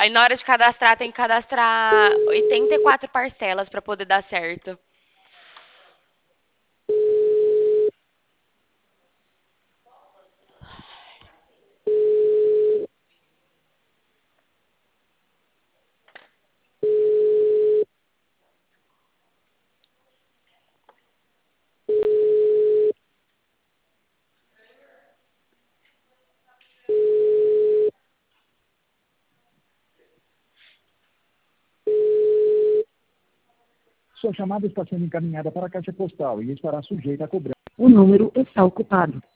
Aí na hora de cadastrar, tem que cadastrar 84 parcelas pra poder dar certo. Sua chamada está sendo encaminhada para a caixa postal e estará sujeita a cobrança. O número está ocupado.